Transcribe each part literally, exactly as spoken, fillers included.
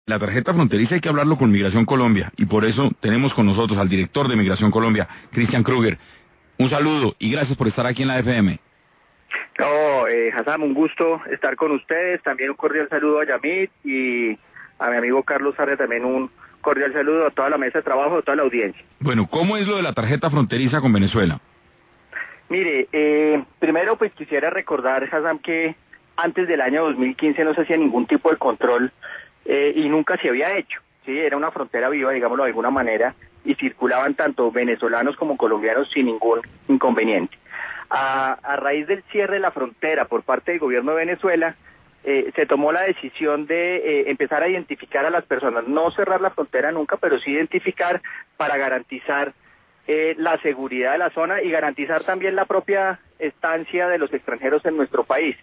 La tarjeta fronteriza hay que hablarlo con Migración Colombia y por eso tenemos con nosotros al director de Migración Colombia, Cristian Kruger. Un saludo y gracias por estar aquí en la F M. No, eh, Hassan, un gusto estar con ustedes. También un cordial saludo a Yamit y a mi amigo Carlos Sarre, también un cordial saludo a toda la mesa de trabajo, a toda la audiencia. Bueno, ¿cómo es lo de la tarjeta fronteriza con Venezuela? Mire, eh, primero pues quisiera recordar, Hassan, que antes del año dos mil quince no se hacía ningún tipo de control eh, y nunca se había hecho. Sí, era una frontera viva, digámoslo de alguna manera, y circulaban tanto venezolanos como colombianos sin ningún inconveniente. A, a raíz del cierre de la frontera por parte del gobierno de Venezuela, eh, se tomó la decisión de eh, empezar a identificar a las personas, no cerrar la frontera nunca, pero sí identificar para garantizar eh, la seguridad de la zona y garantizar también la propia estancia de los extranjeros en nuestro país.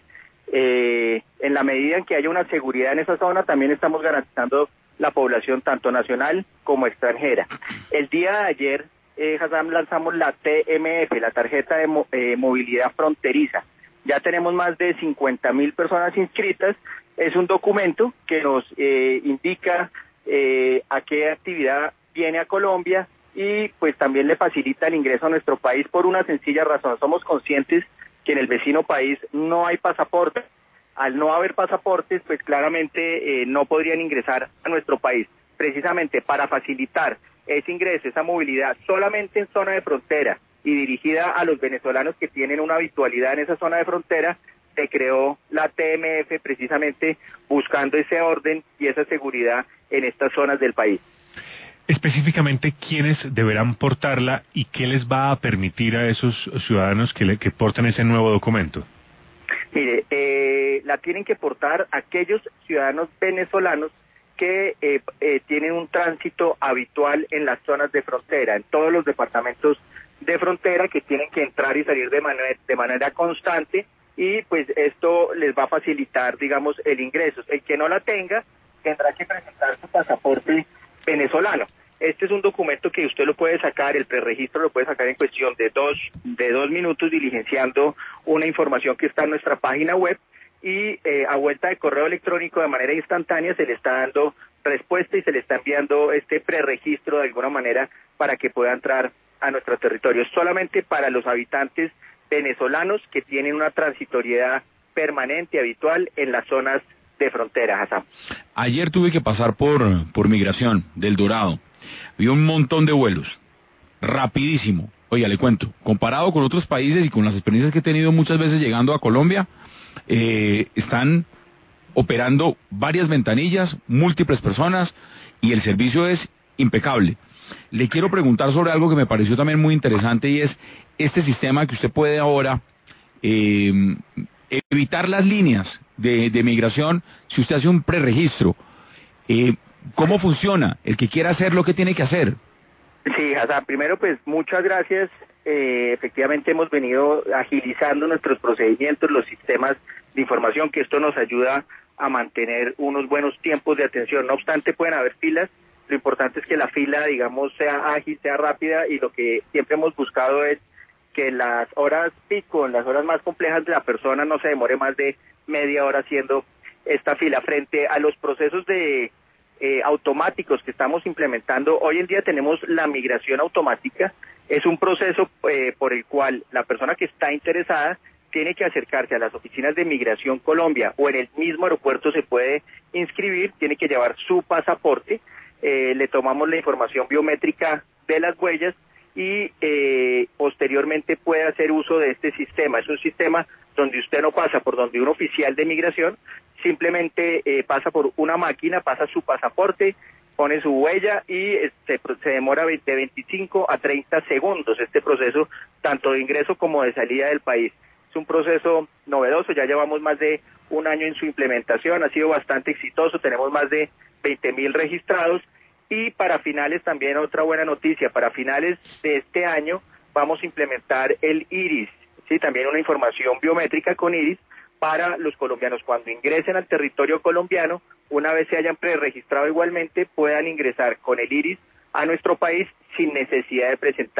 Eh, en la medida en que haya una seguridad en esa zona, también estamos garantizando la población tanto nacional como extranjera. El día de ayer, eh, Hassan, lanzamos la T M F, la tarjeta de mo eh, movilidad fronteriza. Ya tenemos más de cincuenta mil personas inscritas. Es un documento que nos eh, indica eh, a qué actividad viene a Colombia y pues también le facilita el ingreso a nuestro país por una sencilla razón. Somos conscientes que en el vecino país no hay pasaporte. Al no haber pasaportes, pues claramente eh, no podrían ingresar a nuestro país. Precisamente para facilitar ese ingreso, esa movilidad, solamente en zona de frontera y dirigida a los venezolanos que tienen una habitualidad en esa zona de frontera, se creó la T M F precisamente buscando ese orden y esa seguridad en estas zonas del país. Específicamente, ¿quiénes deberán portarla y qué les va a permitir a esos ciudadanos que, le, que porten ese nuevo documento? Mire, eh, la tienen que portar aquellos ciudadanos venezolanos que eh, eh, tienen un tránsito habitual en las zonas de frontera, en todos los departamentos de frontera, que tienen que entrar y salir de manera, de manera constante, y pues esto les va a facilitar, digamos, el ingreso. El que no la tenga tendrá que presentar su pasaporte venezolano. Este es un documento que usted lo puede sacar, el preregistro lo puede sacar en cuestión de dos, de dos minutos diligenciando una información que está en nuestra página web y eh, a vuelta de correo electrónico de manera instantánea se le está dando respuesta y se le está enviando este preregistro de alguna manera para que pueda entrar a nuestro territorio. Es solamente para los habitantes venezolanos que tienen una transitoriedad permanente, habitual en las zonas de frontera, Hassan. Ayer tuve que pasar por, por Migración del Dorado. Vi un montón de vuelos, rapidísimo. Oiga, le cuento, comparado con otros países y con las experiencias que he tenido muchas veces llegando a Colombia, eh, están operando varias ventanillas, múltiples personas, y el servicio es impecable. Le quiero preguntar sobre algo que me pareció también muy interesante, y es este sistema que usted puede ahora eh, evitar las líneas de, de migración si usted hace un preregistro. Eh, ¿Cómo funciona? El que quiera hacer lo que tiene que hacer. Sí, Hassan, primero pues muchas gracias. Eh, efectivamente hemos venido agilizando nuestros procedimientos, los sistemas de información, que esto nos ayuda a mantener unos buenos tiempos de atención. No obstante, pueden haber filas. Lo importante es que la fila, digamos, sea ágil, sea rápida, y lo que siempre hemos buscado es que en las horas pico, en las horas más complejas de la persona, no se demore más de media hora haciendo esta fila. Frente a los procesos de eh, automáticos que estamos implementando, hoy en día tenemos la migración automática. Es un proceso eh, por el cual la persona que está interesada tiene que acercarse a las oficinas de Migración Colombia o en el mismo aeropuerto se puede inscribir, tiene que llevar su pasaporte, eh, le tomamos la información biométrica de las huellas y eh, posteriormente puede hacer uso de este sistema. Es un sistema donde usted no pasa por donde un oficial de migración, simplemente eh, pasa por una máquina, pasa su pasaporte, pone su huella y se, se demora de veinticinco a treinta segundos este proceso, tanto de ingreso como de salida del país. Es un proceso novedoso, ya llevamos más de un año en su implementación, ha sido bastante exitoso, tenemos más de veinte mil registrados. Y para finales también otra buena noticia, para finales de este año vamos a implementar el iris, sí, también una información biométrica con iris para los colombianos. Cuando ingresen al territorio colombiano, una vez se hayan preregistrado igualmente, puedan ingresar con el iris a nuestro país sin necesidad de presentar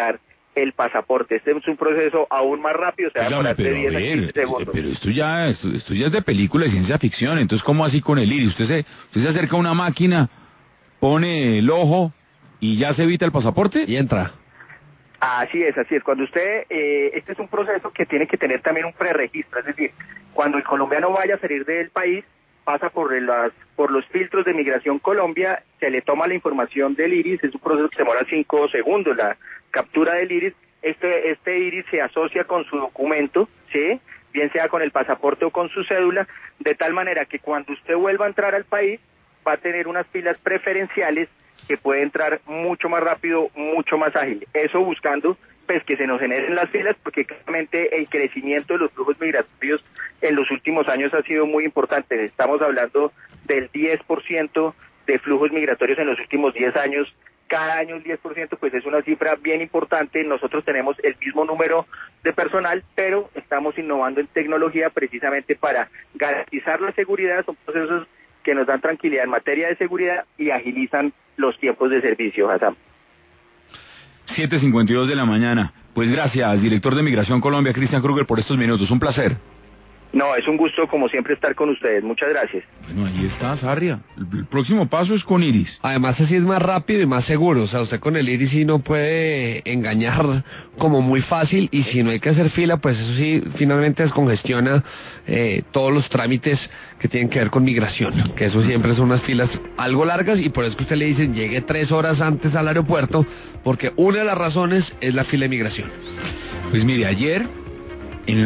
el pasaporte. Este es un proceso aún más rápido, se va a demorar de diez a quince segundos. Pero esto ya, esto, esto ya es de película de ciencia ficción, entonces ¿cómo así con el iris? Usted se, usted se acerca a una máquina, pone el ojo y ya se evita el pasaporte y entra. Así es, así es. Cuando usted, eh, este es un proceso que tiene que tener también un preregistro, es decir, cuando el colombiano vaya a salir del país, pasa por las, por los filtros de Migración Colombia, se le toma la información del iris, es un proceso que se demora cinco segundos, la captura del iris, este, este iris se asocia con su documento, ¿sí? Bien sea con el pasaporte o con su cédula, de tal manera que cuando usted vuelva a entrar al país, va a tener unas filas preferenciales que puede entrar mucho más rápido, mucho más ágil. Eso buscando pues que se nos generen las filas, porque claramente el crecimiento de los flujos migratorios en los últimos años ha sido muy importante. Estamos hablando del diez por ciento de flujos migratorios en los últimos diez años. Cada año el diez por ciento pues es una cifra bien importante. Nosotros tenemos el mismo número de personal, pero estamos innovando en tecnología precisamente para garantizar la seguridad. Son procesos que nos dan tranquilidad en materia de seguridad y agilizan los tiempos de servicio, Hassan. siete cincuenta y dos de la mañana. Pues gracias, director de Migración Colombia, Cristian Kruger, por estos minutos. Un placer. No, es un gusto como siempre estar con ustedes. Muchas gracias. Bueno, ahí está, Sarria. El, el próximo paso es con iris. Además así es más rápido y más seguro. O sea, usted con el iris sí no puede engañar como muy fácil, y si no hay que hacer fila, pues eso sí finalmente descongestiona eh, todos los trámites que tienen que ver con migración, que eso siempre son unas filas algo largas, y por eso que usted le dicen llegue tres horas antes al aeropuerto, porque una de las razones es la fila de migración. Pues mire, ayer